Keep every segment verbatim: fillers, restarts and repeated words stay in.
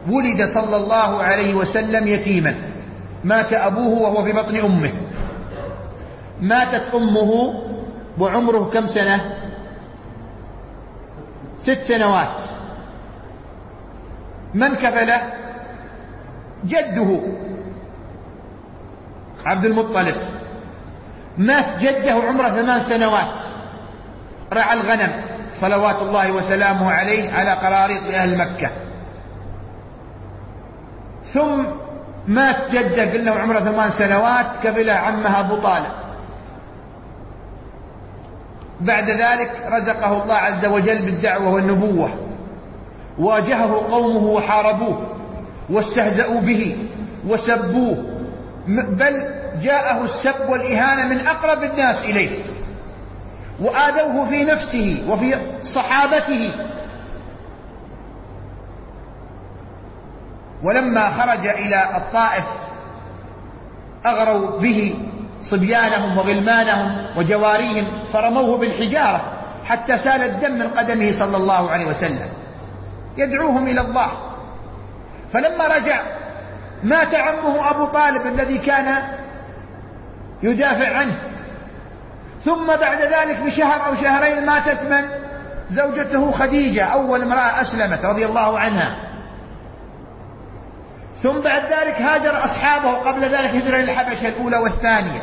ولد صلى الله عليه وسلم يتيما، مات أبوه وهو في بطن أمه، ماتت أمه وعمره كم سنة؟ ست سنوات. من كفله؟ جده عبد المطلب. مات جده عمره ثمان سنوات، رعى الغنم صلوات الله وسلامه عليه على قراريط أهل مكة. ثم مات جده قلنا عمره ثمان سنوات، كفله عمها أبو طالب. بعد ذلك رزقه الله عز وجل بالدعوة والنبوة، واجهه قومه وحاربوه واستهزأوا به وسبوه، بل جاءه السب والإهانة من أقرب الناس إليه، وآذوه في نفسه وفي صحابته. ولما خرج إلى الطائف أغروا به صبيانهم وغلمانهم وجواريهم فرموه بالحجارة حتى سال الدم من قدمه صلى الله عليه وسلم يدعوهم إلى الله. فلما رجع مات عمه أبو طالب الذي كان يدافع عنه. ثم بعد ذلك بشهر أو شهرين ماتت من؟ زوجته خديجة، أول امرأة أسلمت رضي الله عنها. ثم بعد ذلك هاجر أصحابه، قبل ذلك هجر إلى الحبشة الأولى والثانية.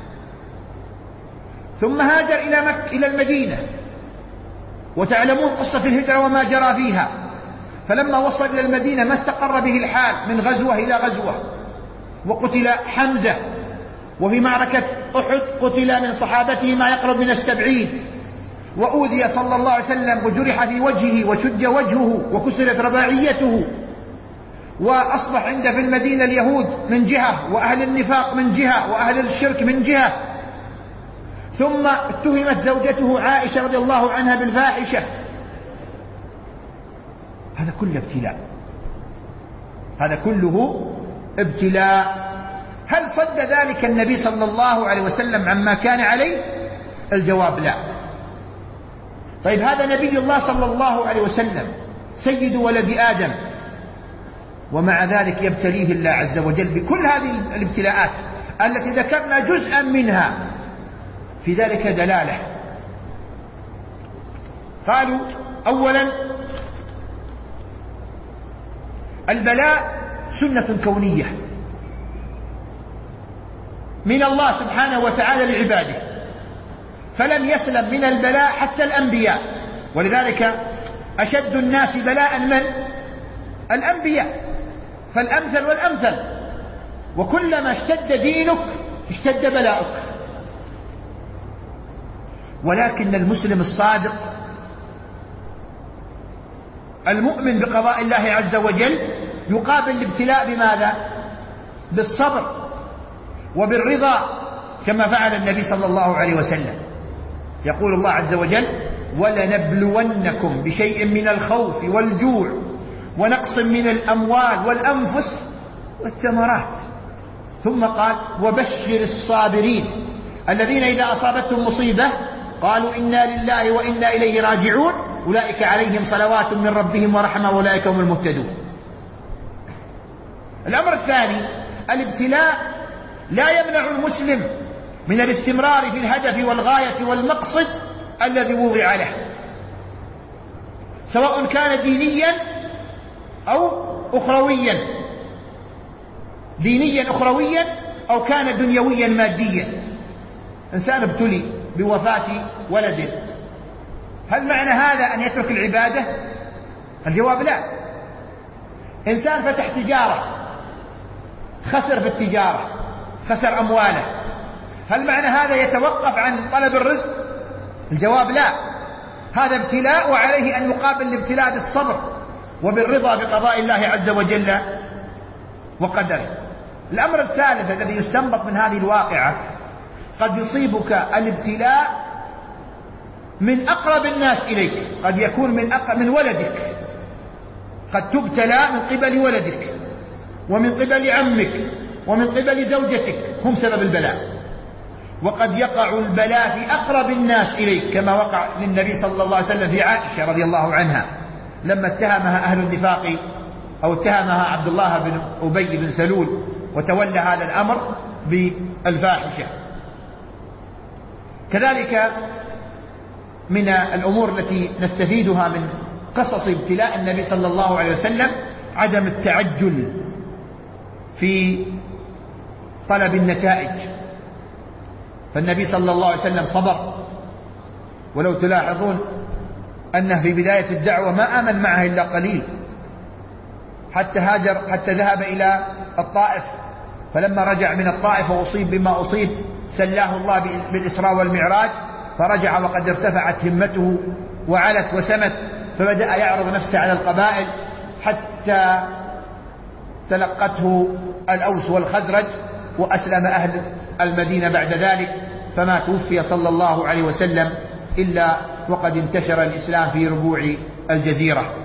ثم هاجر إلى مكة إلى المدينة، وتعلمون قصة الهجرة وما جرى فيها. فلما وصل إلى المدينة ما استقر به الحال من غزوة إلى غزوة، وقتل حمزة، وفي معركة أحد قتل من صحابته ما يقرب من السبعين، وأوذي صلى الله عليه وسلم وجرح في وجهه وشج وجهه وكسرت رباعيته، وأصبح عند في المدينة اليهود من جهة وأهل النفاق من جهة وأهل الشرك من جهة. ثم اتهمت زوجته عائشة رضي الله عنها بالفاحشة. هذا كله ابتلاء، هذا كله ابتلاء. هل صد ذلك النبي صلى الله عليه وسلم عما كان عليه؟ الجواب لا. طيب هذا نبي الله صلى الله عليه وسلم سيد ولد آدم، ومع ذلك يبتليه الله عز وجل بكل هذه الابتلاءات التي ذكرنا جزءا منها. في ذلك دلالة. قالوا أولا البلاء سنة كونية من الله سبحانه وتعالى لعباده، فلم يسلم من البلاء حتى الأنبياء. ولذلك أشد الناس بلاء من؟ الأنبياء، فالأمثل والأمثل. وكلما اشتد دينك اشتد بلاؤك. ولكن المسلم الصادق المؤمن بقضاء الله عز وجل يقابل الابتلاء بماذا؟ بالصبر وبالرضا، كما فعل النبي صلى الله عليه وسلم. يقول الله عز وجل: ولنبلونكم بشيء من الخوف والجوع ونقص من الأموال والأنفس والثمرات. ثم قال: وبشر الصابرين الذين إذا أصابتهم مصيبة قالوا إنا لله وإنا إليه راجعون أولئك عليهم صلوات من ربهم ورحمة وأولئك هم المهتدون. الأمر الثاني: الابتلاء لا يمنع المسلم من الاستمرار في الهدف والغاية والمقصد الذي وضع له، سواء كان دينيا أو أخرويا، دينيا أخرويا أو كان دنيويا ماديا. إنسان ابتلي بوفاة ولده، هل معنى هذا أن يترك العبادة؟ الجواب لا. إنسان فتح تجارة خسر في التجارة، خسر أمواله، هل معنى هذا يتوقف عن طلب الرزق؟ الجواب لا. هذا ابتلاء، وعليه أن يقابل الابتلاء بالصبر وبالرضا بقضاء الله عز وجل وقدره. الأمر الثالث الذي يستنبط من هذه الواقعة: قد يصيبك الابتلاء من أقرب الناس إليك، قد يكون من أقرب من ولدك، قد تبتلى من قبل ولدك ومن قبل عمك ومن قبل زوجتك، هم سبب البلاء. وقد يقع البلاء في أقرب الناس إليك، كما وقع للنبي صلى الله عليه وسلم في عائشة رضي الله عنها لما اتهمها أهل النفاق أو اتهمها عبد الله بن أبي بن سلول وتولى هذا الأمر بالفاحشة. كذلك من الأمور التي نستفيدها من قصص ابتلاء النبي صلى الله عليه وسلم عدم التعجل في طلب النتائج، فالنبي صلى الله عليه وسلم صبر، ولو تلاحظون أنه في بداية الدعوة ما آمن معه إلا قليل، حتى هاجر حتى ذهب إلى الطائف، فلما رجع من الطائف وأصيب بما أصيب سلاه الله بالإسراء والمعراج، فرجع وقد ارتفعت همته وعلت وسمت، فبدأ يعرض نفسه على القبائل حتى تلقته الأوس والخزرج، وأسلم أهل المدينة بعد ذلك، فما توفي صلى الله عليه وسلم إلا وقد انتشر الإسلام في ربوع الجزيرة.